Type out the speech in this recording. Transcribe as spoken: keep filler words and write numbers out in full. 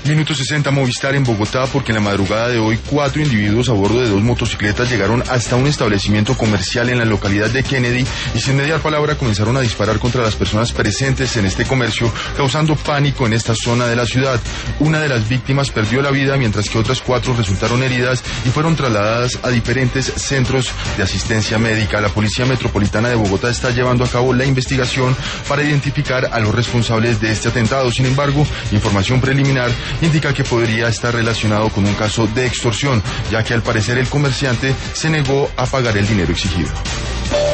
Minuto sesenta, Movistar en Bogotá, porque en la madrugada de hoy cuatro individuos a bordo de dos motocicletas llegaron hasta un establecimiento comercial en la localidad de Kennedy y sin mediar palabra comenzaron a disparar contra las personas presentes en este comercio, causando pánico en esta zona de la ciudad. Una de las víctimas perdió la vida, mientras que otras cuatro resultaron heridas y fueron trasladadas a diferentes centros de asistencia médica. La Policía Metropolitana de Bogotá está llevando a cabo la investigación para identificar a los responsables de este atentado. Sin embargo, información preliminar indica que podría estar relacionado con un caso de extorsión, ya que al parecer el comerciante se negó a pagar el dinero exigido.